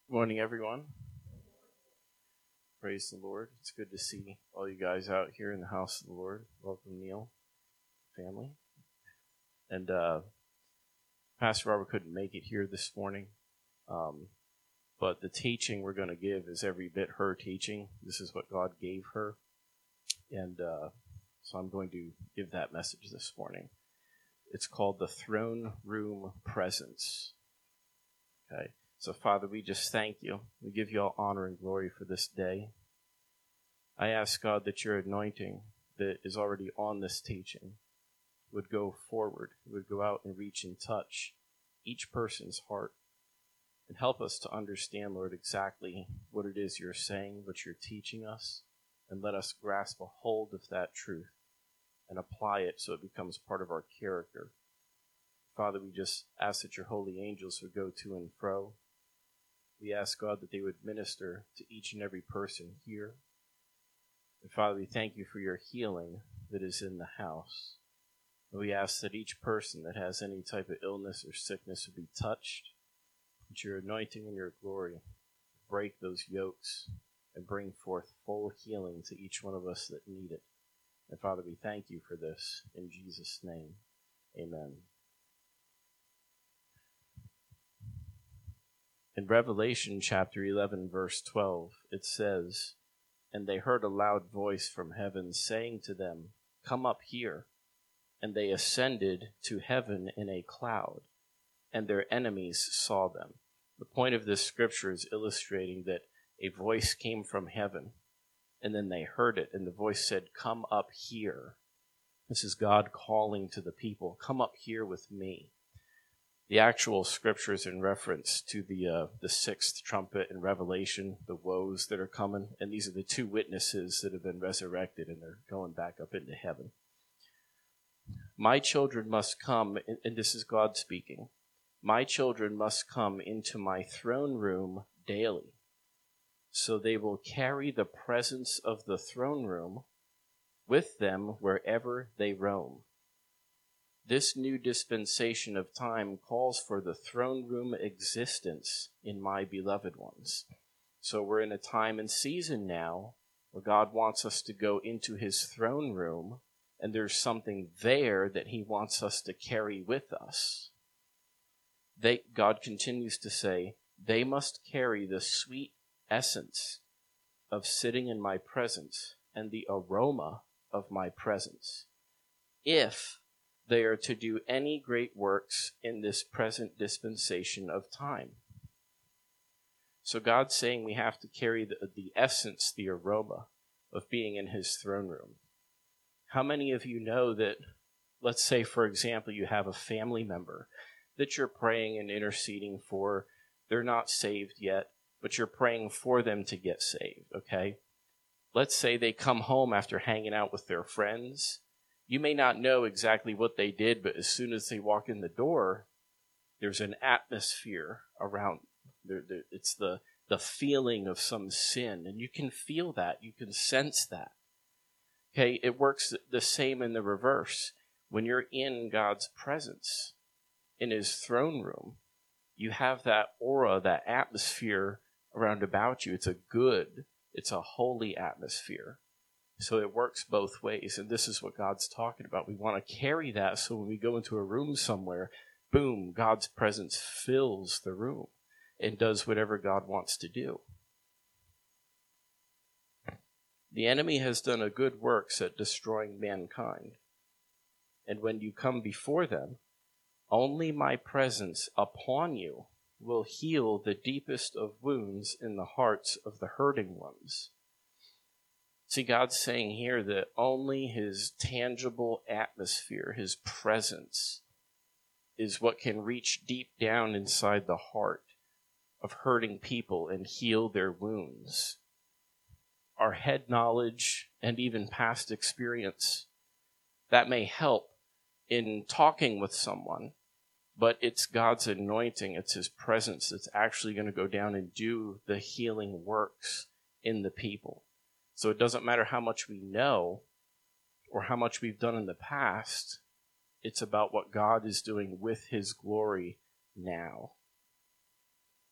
Morning, everyone. Praise the Lord. It's good to see all you guys out here in the house of the Lord. Welcome, Neil, family. And Pastor Robert couldn't make it here this morning, but the teaching we're going to give is every bit her teaching. This is what God gave her, and so I'm going to give that message this morning. It's called the Throne Room Presence. Okay. So, Father, we just thank you. We give you all honor and glory for this day. I ask, God, that your anointing that is already on this teaching would go forward, would go out and reach and touch each person's heart, and help us to understand, Lord, exactly what it is you're saying, what you're teaching us, and let us grasp a hold of that truth and apply it so it becomes part of our character. Father, we just ask that your holy angels would go to and fro. We ask, God, that they would minister to each and every person here. And Father, we thank you for your healing that is in the house. And we ask that each person that has any type of illness or sickness would be touched, that your anointing and your glory break those yokes and bring forth full healing to each one of us that need it. And Father, we thank you for this. In Jesus' name, amen. In Revelation chapter 11, verse 12, it says, "And they heard a loud voice from heaven saying to them, 'Come up here.' And they ascended to heaven in a cloud, and their enemies saw them." The point of this scripture is illustrating that a voice came from heaven, and then they heard it, and the voice said, "Come up here." This is God calling to the people, "Come up here with me." The actual scriptures in reference to the sixth trumpet in Revelation, the woes that are coming, and these are the two witnesses that have been resurrected, and they're going back up into heaven. "My children must come," and this is God speaking, "My children must come into my throne room daily, so they will carry the presence of the throne room with them wherever they roam." This new dispensation of time calls for the throne room existence in my beloved ones. So we're in a time and season now where God wants us to go into his throne room, and there's something there that he wants us to carry with us. God continues to say, "They must carry the sweet essence of sitting in my presence and the aroma of my presence, if they are to do any great works in this present dispensation of time." So God's saying we have to carry the essence, the aroma of being in his throne room. How many of you know that, let's say, for example, you have a family member that you're praying and interceding for. They're not saved yet, but you're praying for them to get saved, okay? Let's say they come home after hanging out with their friends. You may not know exactly what they did, but as soon as they walk in the door, there's an atmosphere around. It's the feeling of some sin, and you can feel that. You can sense that. Okay, it works the same in the reverse. When you're in God's presence, in his throne room, you have that aura, that atmosphere around about you. It's a holy atmosphere. So it works both ways, and this is what God's talking about. We want to carry that so when we go into a room somewhere, boom, God's presence fills the room and does whatever God wants to do. The enemy has done a good works at destroying mankind, and when you come before them, only my presence upon you will heal the deepest of wounds in the hearts of the hurting ones. See, God's saying here that only his tangible atmosphere, his presence, is what can reach deep down inside the heart of hurting people and heal their wounds. Our head knowledge and even past experience, that may help in talking with someone, but it's God's anointing, it's his presence that's actually going to go down and do the healing works in the people. So it doesn't matter how much we know or how much we've done in the past. It's about what God is doing with his glory now.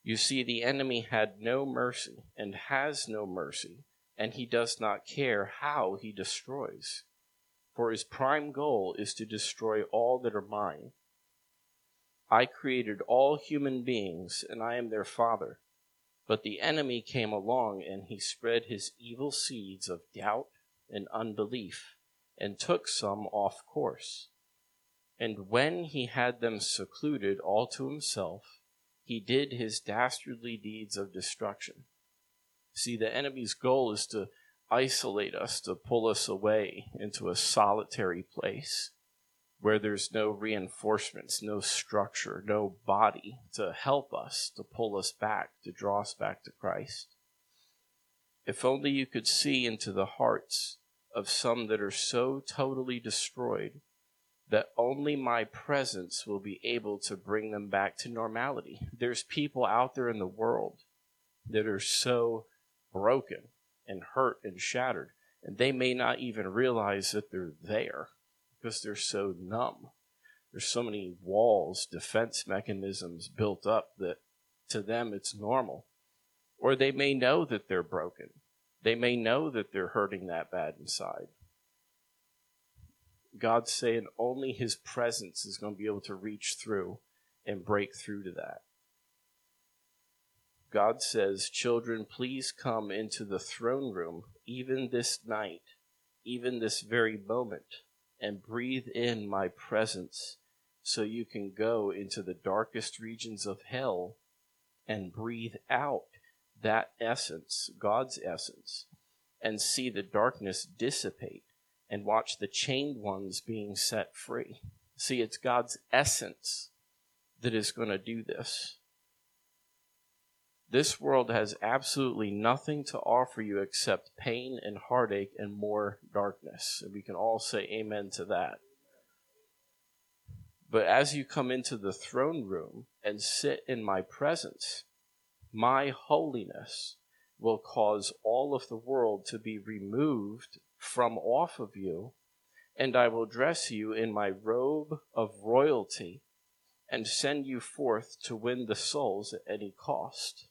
You see, the enemy had no mercy and has no mercy, and he does not care how he destroys. For his prime goal is to destroy all that are mine. I created all human beings, and I am their father. But the enemy came along, and he spread his evil seeds of doubt and unbelief, and took some off course. And when he had them secluded all to himself, he did his dastardly deeds of destruction. See, the enemy's goal is to isolate us, to pull us away into a solitary place where there's no reinforcements, no structure, no body to help us, to pull us back, to draw us back to Christ. If only you could see into the hearts of some that are so totally destroyed that only my presence will be able to bring them back to normality. There's people out there in the world that are so broken and hurt and shattered, and they may not even realize that they're there because they're so numb. There's so many walls, defense mechanisms built up that to them it's normal. Or they may know that they're broken. They may know that they're hurting that bad inside. God's saying only his presence is going to be able to reach through and break through to that. God says, children, please come into the throne room, even this night, even this very moment, and breathe in my presence so you can go into the darkest regions of hell and breathe out that essence, God's essence, and see the darkness dissipate and watch the chained ones being set free. See, it's God's essence that is going to do this. This world has absolutely nothing to offer you except pain and heartache and more darkness. And we can all say amen to that. But as you come into the throne room and sit in my presence, my holiness will cause all of the world to be removed from off of you, and I will dress you in my robe of royalty and send you forth to win the souls at any cost.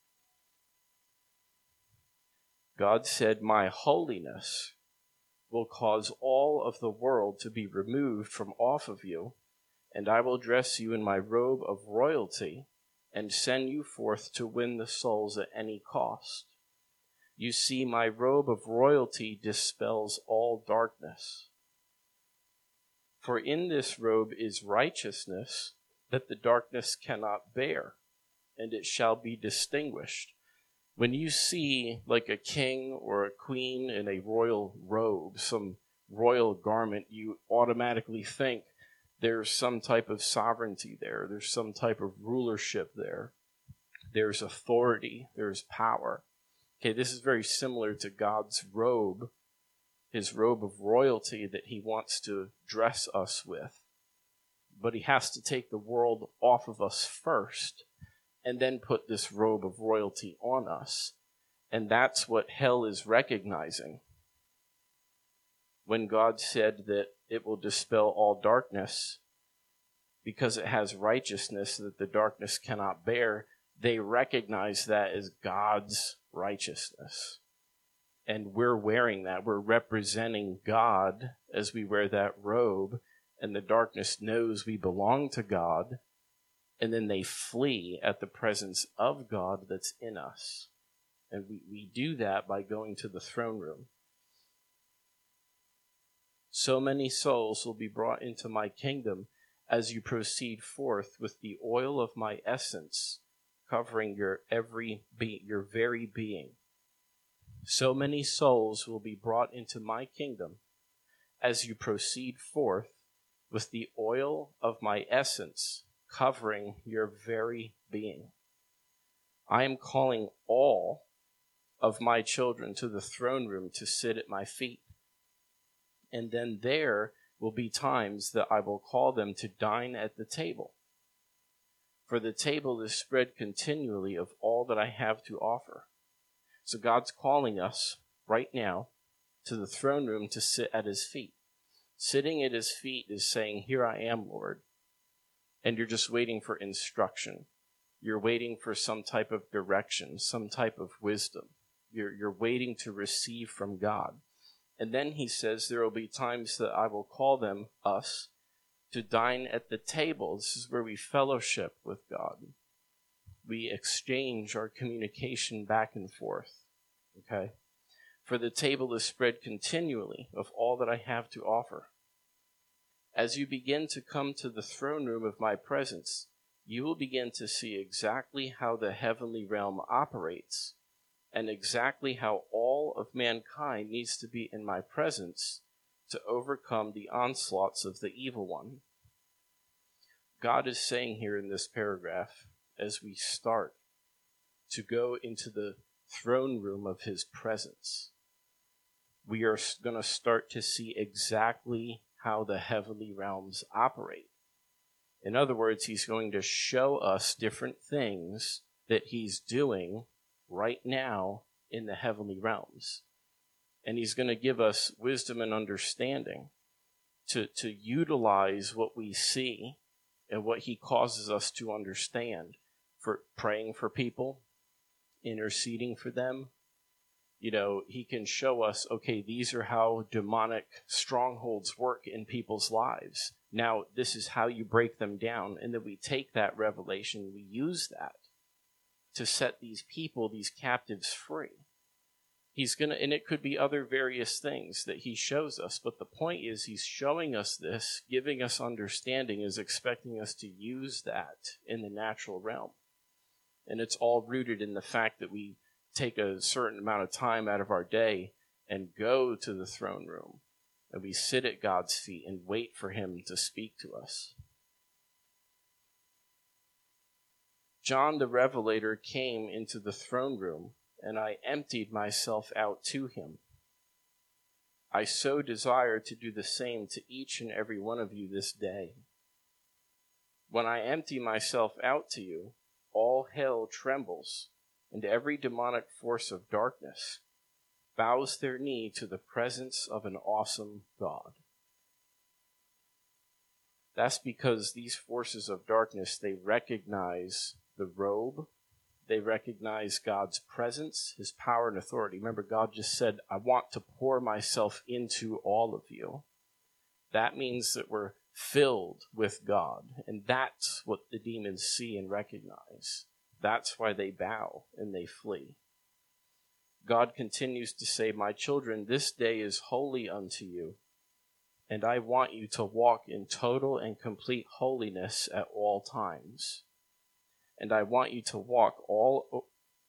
God said, my holiness will cause all of the world to be removed from off of you, and I will dress you in my robe of royalty and send you forth to win the souls at any cost. You see, my robe of royalty dispels all darkness. For in this robe is righteousness that the darkness cannot bear, and it shall be distinguished. When you see like a king or a queen in a royal robe, some royal garment, you automatically think there's some type of sovereignty there. There's some type of rulership there. There's authority. There's power. Okay, this is very similar to God's robe, his robe of royalty that he wants to dress us with. But he has to take the world off of us first and then put this robe of royalty on us. And that's what hell is recognizing. When God said that it will dispel all darkness because it has righteousness that the darkness cannot bear, they recognize that as God's righteousness. And we're wearing that. We're representing God as we wear that robe, and the darkness knows we belong to God, and then they flee at the presence of God that's in us. And we do that by going to the throne room. So many souls will be brought into my kingdom as you proceed forth with the oil of my essence covering your very being. So many souls will be brought into my kingdom as you proceed forth with the oil of my essence covering your very being. I am calling all of my children to the throne room to sit at my feet. And then there will be times that I will call them to dine at the table. For the table is spread continually of all that I have to offer. So God's calling us right now to the throne room to sit at his feet. Sitting at his feet is saying, here I am, Lord. And you're just waiting for instruction. You're waiting for some type of direction, some type of wisdom. You're waiting to receive from God. And then he says there will be times that I will call them, us, to dine at the table. This is where we fellowship with God. We exchange our communication back and forth. Okay? For the table is spread continually of all that I have to offer. As you begin to come to the throne room of my presence, you will begin to see exactly how the heavenly realm operates and exactly how all of mankind needs to be in my presence to overcome the onslaughts of the evil one. God is saying here in this paragraph, as we start to go into the throne room of his presence, we are going to start to see exactly how the heavenly realms operate. In other words, he's going to show us different things that he's doing right now in the heavenly realms. And he's going to give us wisdom and understanding to utilize what we see and what he causes us to understand for praying for people, interceding for them. He can show us, okay, these are how demonic strongholds work in people's lives. Now, this is how you break them down. And then we take that revelation, we use that to set these people, these captives free. And it could be other various things that he shows us. But the point is, he's showing us this, giving us understanding, is expecting us to use that in the natural realm. And it's all rooted in the fact that we take a certain amount of time out of our day and go to the throne room. And we sit at God's feet and wait for him to speak to us. John the Revelator came into the throne room, and I emptied myself out to him. I so desire to do the same to each and every one of you this day. When I empty myself out to you, all hell trembles, and every demonic force of darkness bows their knee to the presence of an awesome God. That's because these forces of darkness, they recognize the robe, they recognize God's presence, his power and authority. Remember, God just said, I want to pour myself into all of you. That means that we're filled with God, and that's what the demons see and recognize. That's why they bow and they flee. God continues to say, my children, this day is holy unto you, and I want you to walk in total and complete holiness at all times. And I want you to walk all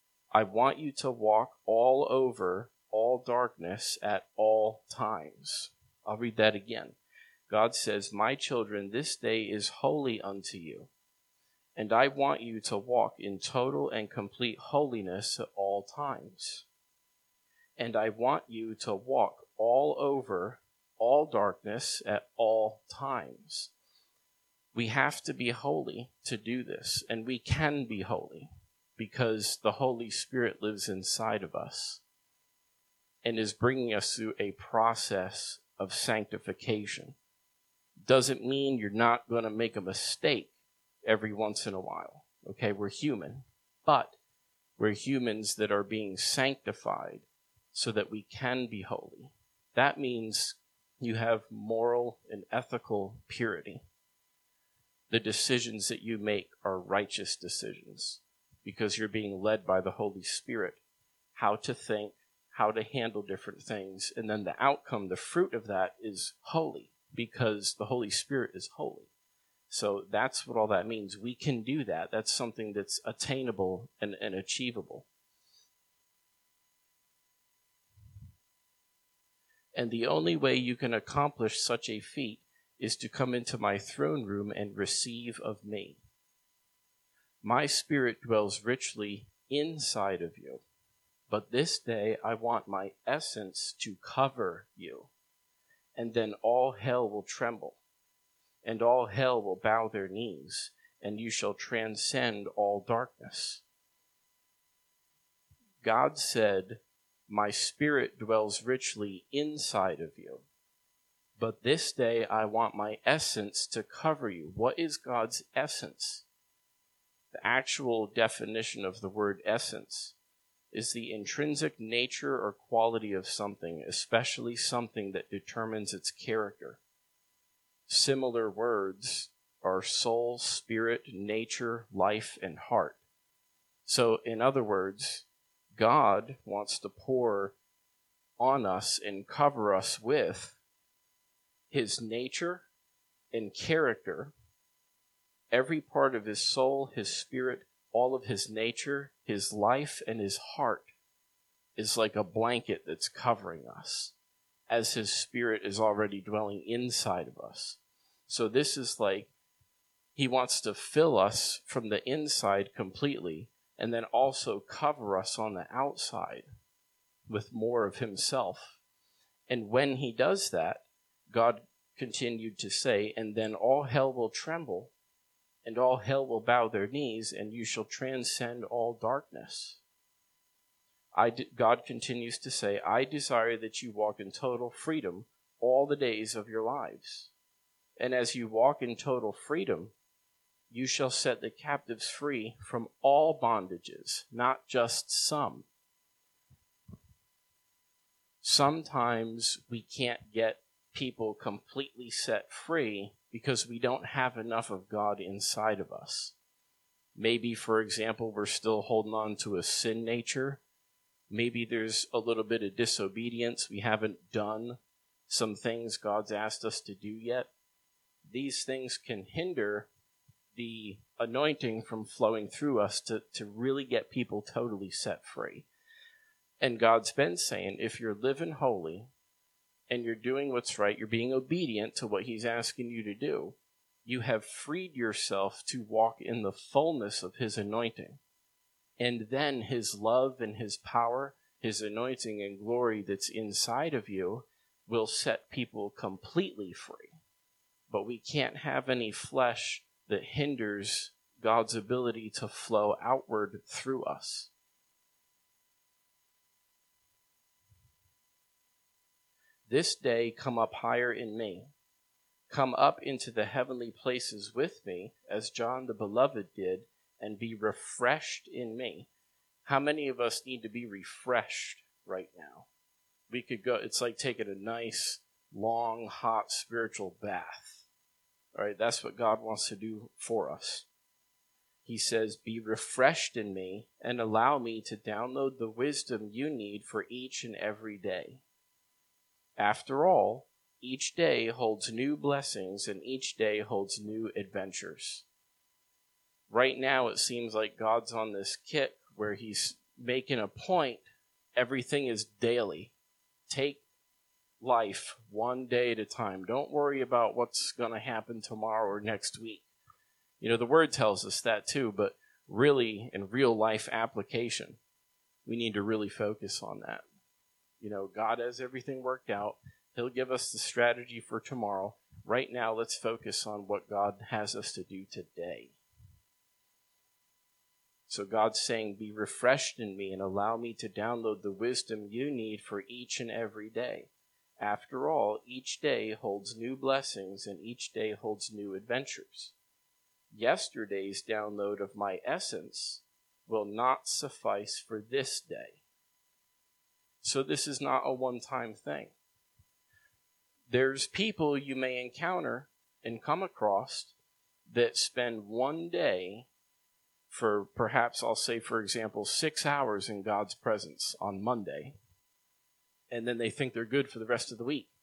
over all darkness at all times. I'll read that again. God says, my children, this day is holy unto you, and I want you to walk in total and complete holiness at all times. And I want you to walk all over all darkness at all times. We have to be holy to do this, and we can be holy because the Holy Spirit lives inside of us and is bringing us through a process of sanctification. Doesn't mean you're not going to make a mistake every once in a while. Okay, we're human, but we're humans that are being sanctified so that we can be holy. That means you have moral and ethical purity. The decisions that you make are righteous decisions because you're being led by the Holy Spirit, how to think, how to handle different things, and then the outcome, the fruit of that is holy because the Holy Spirit is holy. So that's what all that means. We can do that. That's something that's attainable and achievable. And the only way you can accomplish such a feat is to come into my throne room and receive of me. My Spirit dwells richly inside of you, but this day I want my essence to cover you, and then all hell will tremble, and all hell will bow their knees, and you shall transcend all darkness. God said, my Spirit dwells richly inside of you. But this day I want my essence to cover you. What is God's essence? The actual definition of the word essence is the intrinsic nature or quality of something, especially something that determines its character. Similar words are soul, spirit, nature, life, and heart. So, in other words, God wants to pour on us and cover us with his nature and character, every part of his soul, his spirit, all of his nature, his life, and his heart is like a blanket that's covering us, as his spirit is already dwelling inside of us. So this is like he wants to fill us from the inside completely, and then also cover us on the outside with more of himself. And when he does that, God continued to say, and then all hell will tremble, and all hell will bow their knees, and you shall transcend all darkness. God continues to say, I desire that you walk in total freedom all the days of your lives. And as you walk in total freedom, you shall set the captives free from all bondages, not just some. Sometimes we can't get people completely set free because we don't have enough of God inside of us. Maybe, for example, we're still holding on to a sin nature. Maybe there's a little bit of disobedience. We haven't done some things God's asked us to do yet. These things can hinder the anointing from flowing through us to really get people totally set free. And God's been saying, if you're living holy and you're doing what's right, you're being obedient to what he's asking you to do, you have freed yourself to walk in the fullness of his anointing. And then his love and his power, his anointing and glory that's inside of you will set people completely free. But we can't have any flesh that hinders God's ability to flow outward through us. This day come up higher in me. Come up into the heavenly places with me, as John the Beloved did, and be refreshed in me. How many of us need to be refreshed right now? We could go, it's like taking a nice, long, hot spiritual bath. All right, that's what God wants to do for us. He says, be refreshed in me and allow me to download the wisdom you need for each and every day. After all, each day holds new blessings and each day holds new adventures. Right now, it seems like God's on this kick where he's making a point. Everything is daily. Take life one day at a time. Don't worry about what's going to happen tomorrow or next week. You know, the word tells us that too, but really, in real life application, we need to really focus on that. You know, God has everything worked out. He'll give us the strategy for tomorrow. Right now, let's focus on what God has us to do today. So God's saying, be refreshed in me and allow me to download the wisdom you need for each and every day. After all, each day holds new blessings and each day holds new adventures. Yesterday's download of my essence will not suffice for this day. So this is not a one-time thing. There's people you may encounter and come across that spend one day for perhaps, I'll say, for example, 6 hours in God's presence on Monday, and then they think they're good for the rest of the week.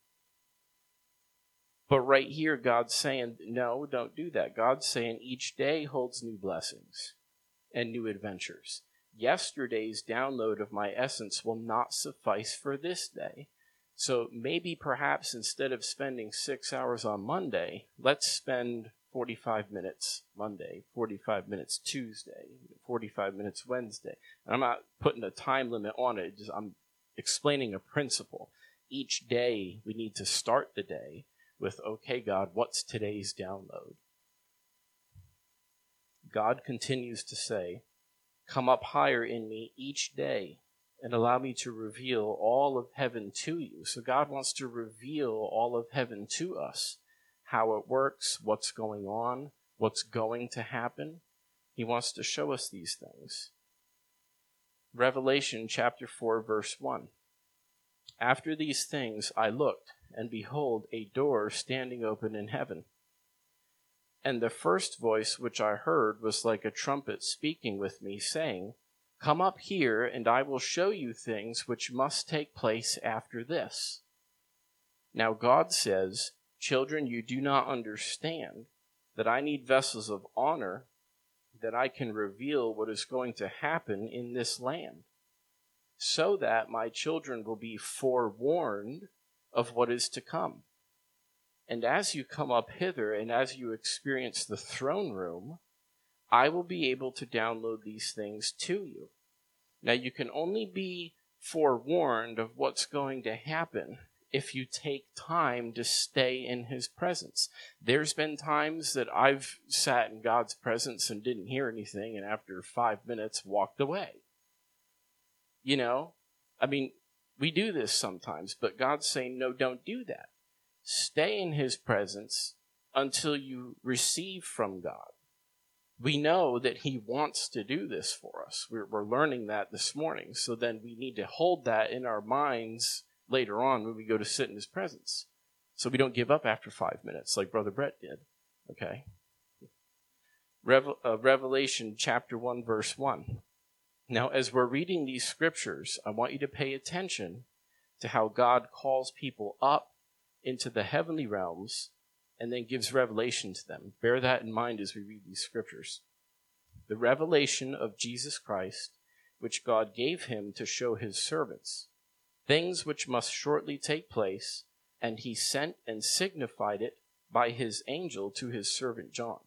But right here, God's saying, no, don't do that. God's saying each day holds new blessings and new adventures. Yesterday's download of my essence will not suffice for this day. So maybe perhaps instead of spending 6 hours on Monday, let's spend 45 minutes Monday, 45 minutes Tuesday, 45 minutes Wednesday. And I'm not putting a time limit on it. I'm explaining a principle. Each day we need to start the day with, okay, God, what's today's download? God continues to say, come up higher in me each day and allow me to reveal all of heaven to you. So God wants to reveal all of heaven to us, how it works, what's going on, what's going to happen. He wants to show us these things. Revelation chapter 4, verse 1. After these things I looked, and behold, a door standing open in heaven. And the first voice which I heard was like a trumpet speaking with me, saying, Come up here, and I will show you things which must take place after this. Now God says, Children, you do not understand that I need vessels of honor, that I can reveal what is going to happen in this land, so that my children will be forewarned of what is to come. And as you come up hither, and as you experience the throne room, I will be able to download these things to you. Now, you can only be forewarned of what's going to happen if you take time to stay in his presence. There's been times that I've sat in God's presence and didn't hear anything, and after 5 minutes walked away. You know, I mean, we do this sometimes, but God's saying, no, don't do that. Stay in his presence until you receive from God. We know that he wants to do this for us. We're learning that this morning. So then we need to hold that in our minds later on when we go to sit in his presence, so we don't give up after 5 minutes like Brother Brett did. Okay? Revelation chapter 1, verse 1. Now, as we're reading these scriptures, I want you to pay attention to how God calls people up into the heavenly realms and then gives revelation to them. Bear that in mind as we read these scriptures. The revelation of Jesus Christ, which God gave him to show his servants, things which must shortly take place, and he sent and signified it by his angel to his servant John.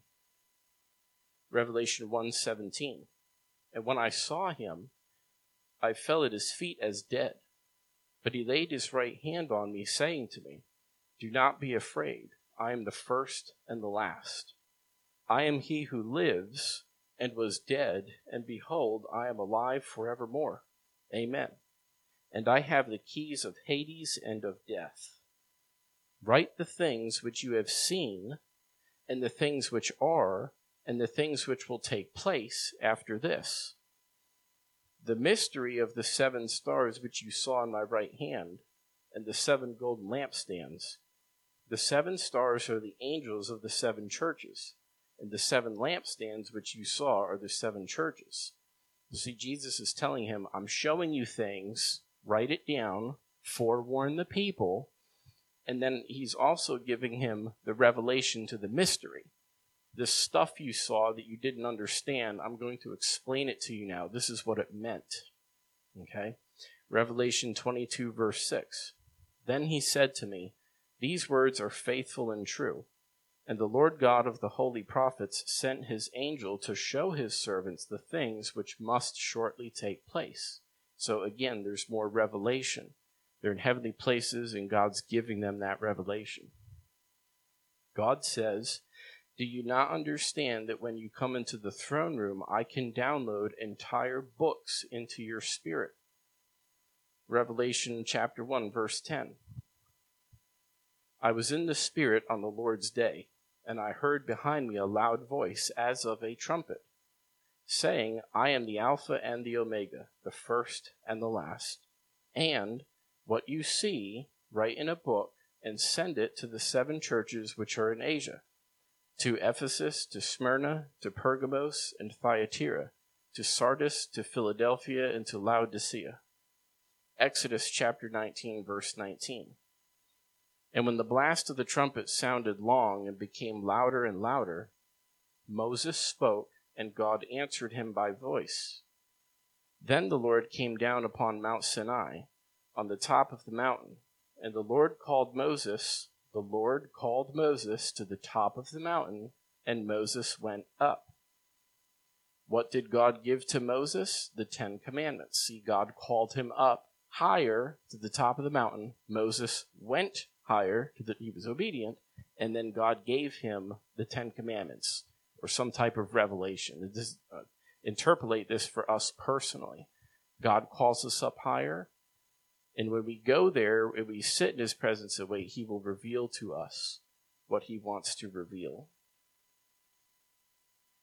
Revelation 1:17. And when I saw him, I fell at his feet as dead. But he laid his right hand on me, saying to me, Do not be afraid. I am the first and the last. I am he who lives and was dead, and behold, I am alive forevermore. Amen. And I have the keys of Hades and of death. Write the things which you have seen, and the things which are, and the things which will take place after this. The mystery of the 7 stars which you saw in my right hand, and the 7 golden lampstands. The 7 stars are the angels of the 7 churches, and the 7 lampstands which you saw are the 7 churches. You see, Jesus is telling him, I'm showing you things, write it down, forewarn the people, and then he's also giving him the revelation to the mystery. This stuff you saw that you didn't understand, I'm going to explain it to you now. This is what it meant. Okay? Revelation 22, verse 6. Then he said to me, These words are faithful and true. And the Lord God of the holy prophets sent his angel to show his servants the things which must shortly take place. So again, there's more revelation. They're in heavenly places, and God's giving them that revelation. God says, Do you not understand that when you come into the throne room, I can download entire books into your spirit? Revelation chapter 1, verse 10. I was in the Spirit on the Lord's day, and I heard behind me a loud voice as of a trumpet, saying, I am the Alpha and the Omega, the first and the last. And what you see, write in a book, and send it to the 7 churches which are in Asia, to Ephesus, to Smyrna, to Pergamos, and Thyatira, to Sardis, to Philadelphia, and to Laodicea. Exodus chapter 19, verse 19. And when the blast of the trumpet sounded long and became louder and louder, Moses spoke, and God answered him by voice. Then the Lord came down upon Mount Sinai, on the top of the mountain, and the Lord called Moses to the top of the mountain, and Moses went up. What did God give to Moses? The 10 Commandments. See, God called him up higher to the top of the mountain. Moses went higher, he was obedient, and then God gave him the 10 Commandments, or some type of revelation. Interpolate this for us personally. God calls us up higher, and when we go there, when we sit in his presence and wait, he will reveal to us what he wants to reveal.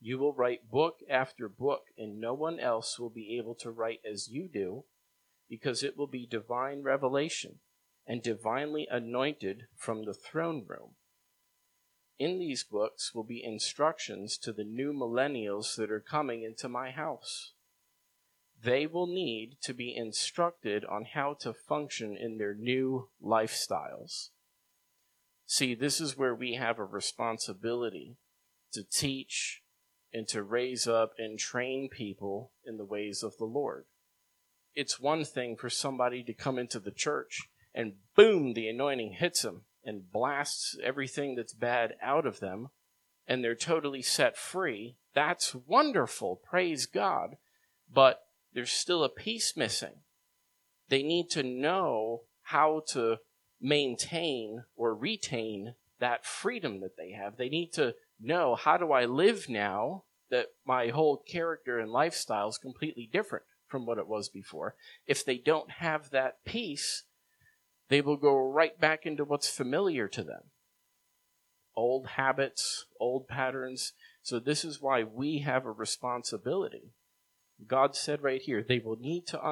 You will write book after book, and no one else will be able to write as you do, because it will be divine revelation and divinely anointed from the throne room. In these books will be instructions to the new millennials that are coming into my house. They will need to be instructed on how to function in their new lifestyles. See, this is where we have a responsibility to teach and to raise up and train people in the ways of the Lord. It's one thing for somebody to come into the church and boom, the anointing hits them and blasts everything that's bad out of them, and they're totally set free. That's wonderful, praise God. But there's still a piece missing. They need to know how to maintain or retain that freedom that they have. They need to know, how do I live now that my whole character and lifestyle is completely different from what it was before? If they don't have that peace, they will go right back into what's familiar to them. Old habits, old patterns. So this is why we have a responsibility. God said right here, they will need to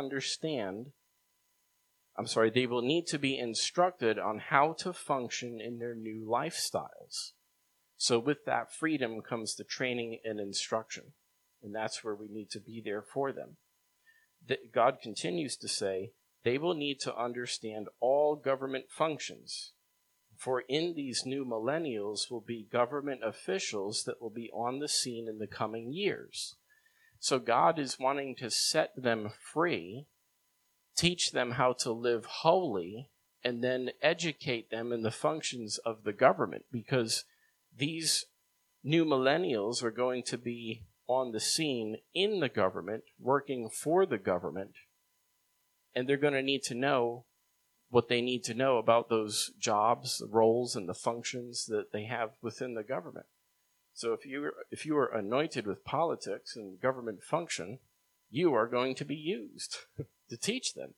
be instructed on how to function in their new lifestyles. So with that freedom comes the training and instruction. And that's where we need to be there for them. God continues to say, they will need to understand all government functions. For in these new millennials will be government officials that will be on the scene in the coming years. So God is wanting to set them free, teach them how to live holy, and then educate them in the functions of the government, because these new millennials are going to be on the scene in the government, working for the government, and they're going to need to know what they need to know about those jobs, the roles, and the functions that they have within the government. So if you are anointed with politics and government function, you are going to be used to teach them.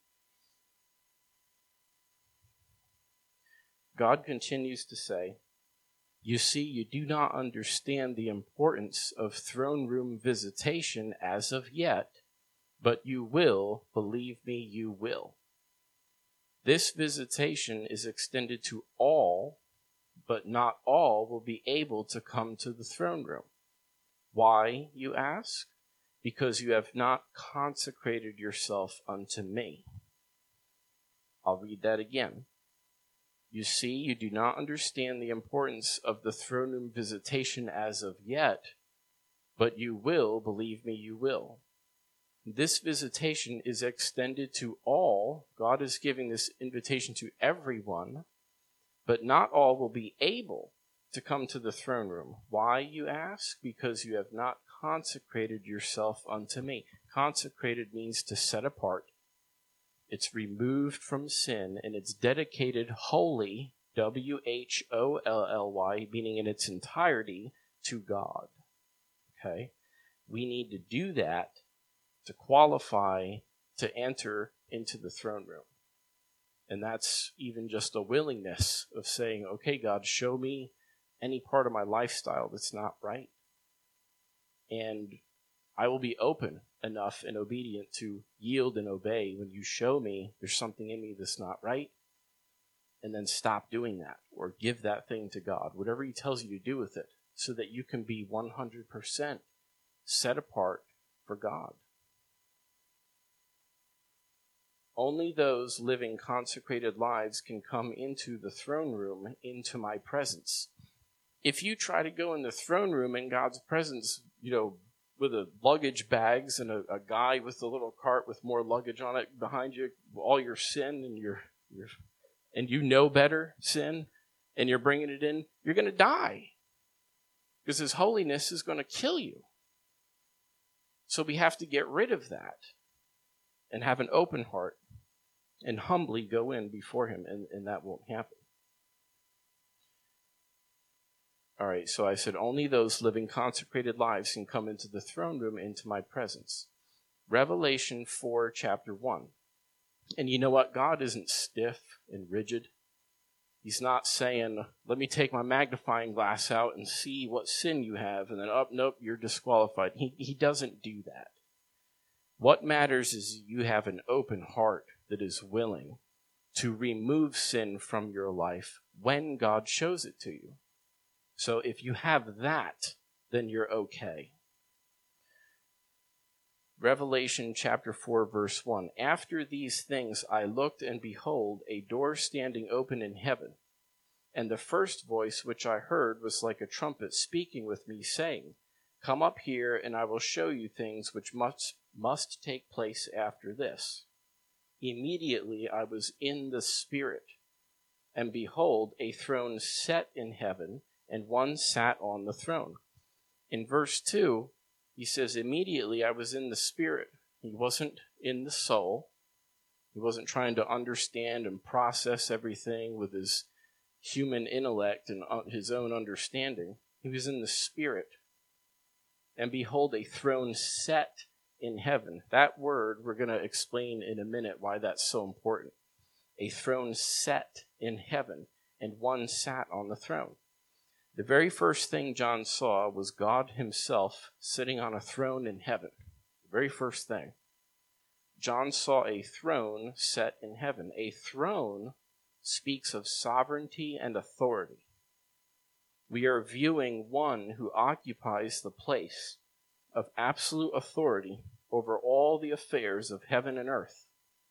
God continues to say, you see, you do not understand the importance of throne room visitation as of yet, but you will, believe me, you will. This visitation is extended to all, but not all will be able to come to the throne room. Why, you ask? Because you have not consecrated yourself unto me. I'll read that again. You see, you do not understand the importance of the throne room visitation as of yet, but you will, believe me, you will. This visitation is extended to all. God is giving this invitation to everyone, but not all will be able to come to the throne room. Why, you ask? Because you have not consecrated yourself unto me. Consecrated means to set apart. It's removed from sin, and it's dedicated wholly, W-H-O-L-L-Y, meaning in its entirety, to God. Okay? We need to do that to qualify to enter into the throne room. And that's even just a willingness of saying, okay, God, show me any part of my lifestyle that's not right. And I will be open enough and obedient to yield and obey when you show me there's something in me that's not right, and then stop doing that or give that thing to God, whatever he tells you to do with it, so that you can be 100% set apart for God. Only those living consecrated lives can come into the throne room, into my presence. If you try to go in the throne room in God's presence, with a luggage bags and a guy with a little cart with more luggage on it behind you, all your sin and you know better sin, and you're bringing it in, you're going to die, because his holiness is going to kill you. So we have to get rid of that and have an open heart and humbly go in before him, and that won't happen. All right, so I said only those living consecrated lives can come into the throne room, into my presence. Revelation 4, chapter 1. And you know what? God isn't stiff and rigid. He's not saying, let me take my magnifying glass out and see what sin you have, and then, oh, nope, you're disqualified. He doesn't do that. What matters is you have an open heart that is willing to remove sin from your life when God shows it to you. So if you have that, then you're okay. Revelation chapter 4, verse 1. After these things I looked, and behold, a door standing open in heaven. And the first voice which I heard was like a trumpet speaking with me, saying, Come up here, and I will show you things which must take place after this. Immediately I was in the Spirit, and behold, a throne set in heaven, and one sat on the throne. In verse 2, he says, immediately I was in the Spirit. He wasn't in the soul. He wasn't trying to understand and process everything with his human intellect and his own understanding. He was in the Spirit. And behold, a throne set in heaven. That word, we're going to explain in a minute why that's so important. A throne set in heaven, and one sat on the throne. The very first thing John saw was God himself sitting on a throne in heaven. The very first thing. John saw a throne set in heaven. A throne speaks of sovereignty and authority. We are viewing one who occupies the place of absolute authority over all the affairs of heaven and earth.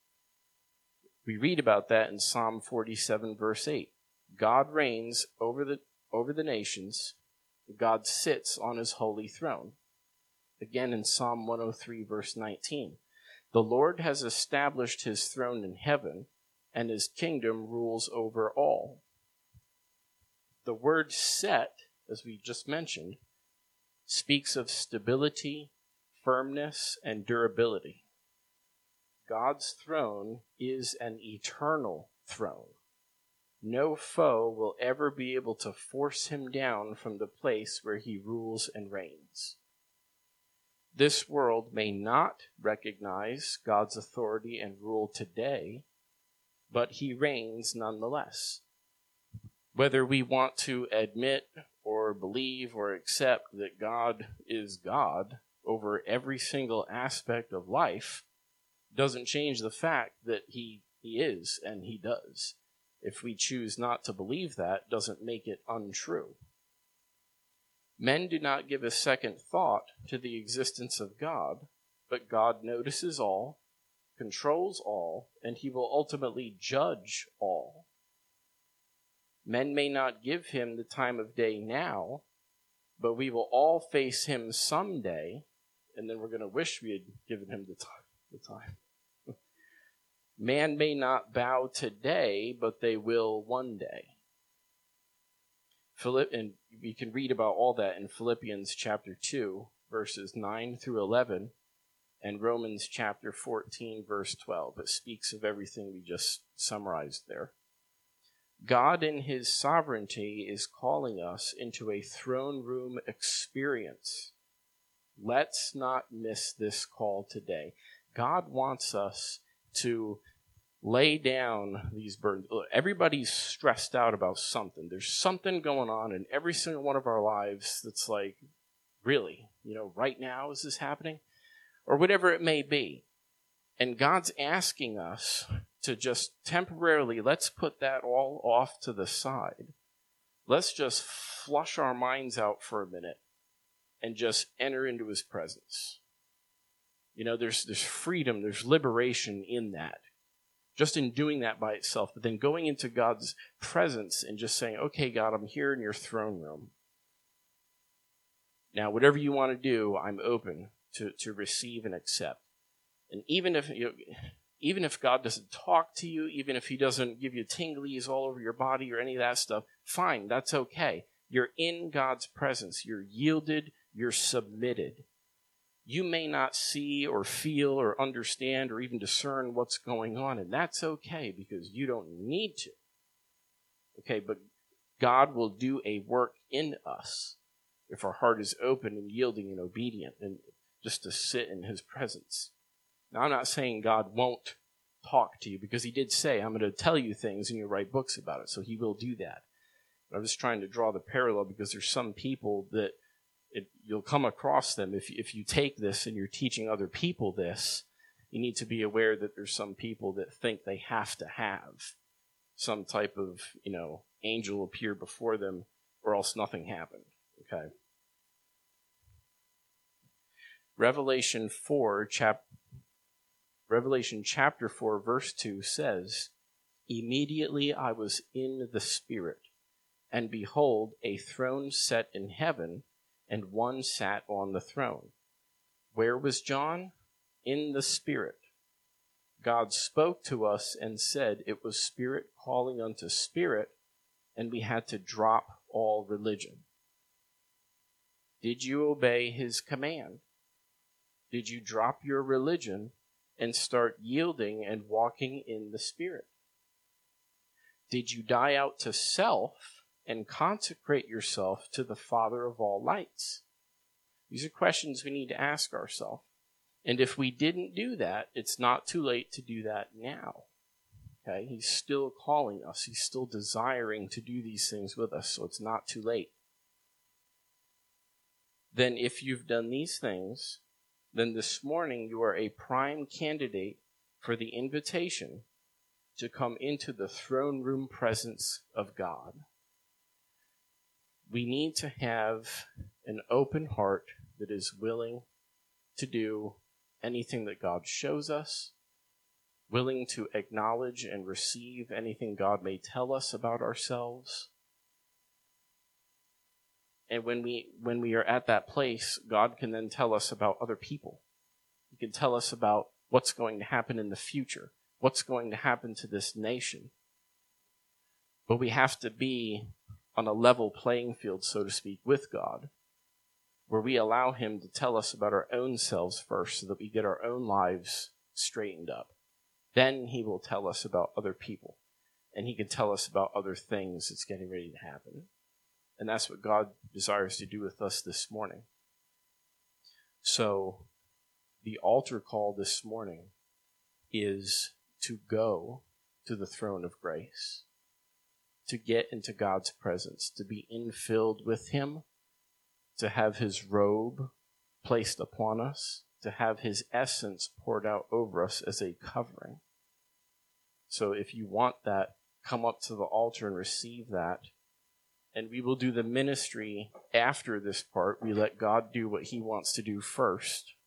We read about that in Psalm 47, verse 8. God reigns over the nations. God sits on his holy throne. Again in Psalm 103, verse 19. The Lord has established his throne in heaven, and his kingdom rules over all. The word set, as we just mentioned, speaks of stability, firmness, and durability. God's throne is an eternal throne. No foe will ever be able to force him down from the place where he rules and reigns. This world may not recognize God's authority and rule today, but he reigns nonetheless. Whether we want to admit or believe or accept that God is God over every single aspect of life doesn't change the fact that he is and he does. If we choose not to believe that, doesn't make it untrue. Men do not give a second thought to the existence of God, but God notices all, controls all, and he will ultimately judge all. Men may not give him the time of day now, but we will all face him someday, and then we're going to wish we had given him the time. Man may not bow today, but they will one day. And we can read about all that in Philippians chapter 2, verses 9 through 11, and Romans chapter 14, verse 12. It speaks of everything we just summarized there. God in his sovereignty is calling us into a throne room experience. Let's not miss this call today. God wants us to lay down these burdens. Everybody's stressed out about something. There's something going on in every single one of our lives that's like, really, right now is this happening? Or whatever it may be. And God's asking us to just temporarily, let's put that all off to the side. Let's just flush our minds out for a minute and just enter into his presence. There's freedom, there's liberation in that. Just in doing that by itself, but then going into God's presence and just saying, okay, God, I'm here in your throne room. Now, whatever you want to do, I'm open to receive and accept. And even if God doesn't talk to you, even if he doesn't give you tinglies all over your body or any of that stuff, fine, that's okay. You're in God's presence. You're yielded. You're submitted. You may not see or feel or understand or even discern what's going on, and that's okay because you don't need to. Okay, but God will do a work in us if our heart is open and yielding and obedient and just to sit in his presence. Now, I'm not saying God won't talk to you, because he did say, I'm going to tell you things and you'll write books about it. So he will do that. But I'm just trying to draw the parallel because there's some people that you'll come across them. If you take this and you're teaching other people this, you need to be aware that there's some people that think they have to have some type of, angel appear before them or else nothing happened. Okay. Revelation chapter 4, verse 2 says, "Immediately I was in the Spirit, and behold, a throne set in heaven, and one sat on the throne." Where was John? In the Spirit. God spoke to us and said it was spirit calling unto spirit, and we had to drop all religion. Did you obey his command? Did you drop your religion and start yielding and walking in the Spirit? Did you die out to self and consecrate yourself to the Father of all lights? These are questions we need to ask ourselves. And if we didn't do that, it's not too late to do that now. Okay? He's still calling us. He's still desiring to do these things with us, so it's not too late. Then if you've done these things, then this morning you are a prime candidate for the invitation to come into the throne room presence of God. We need to have an open heart that is willing to do anything that God shows us, willing to acknowledge and receive anything God may tell us about ourselves. And when we are at that place, God can then tell us about other people. He can tell us about what's going to happen in the future, what's going to happen to this nation. But we have to be on a level playing field, so to speak, with God, where we allow him to tell us about our own selves first so that we get our own lives straightened up. Then he will tell us about other people, and he can tell us about other things that's getting ready to happen. And that's what God desires to do with us this morning. So the altar call this morning is to go to the throne of grace, to get into God's presence, to be infilled with him, to have his robe placed upon us, to have his essence poured out over us as a covering. So if you want that, come up to the altar and receive that. And we will do the ministry after this part. We let God do what he wants to do first.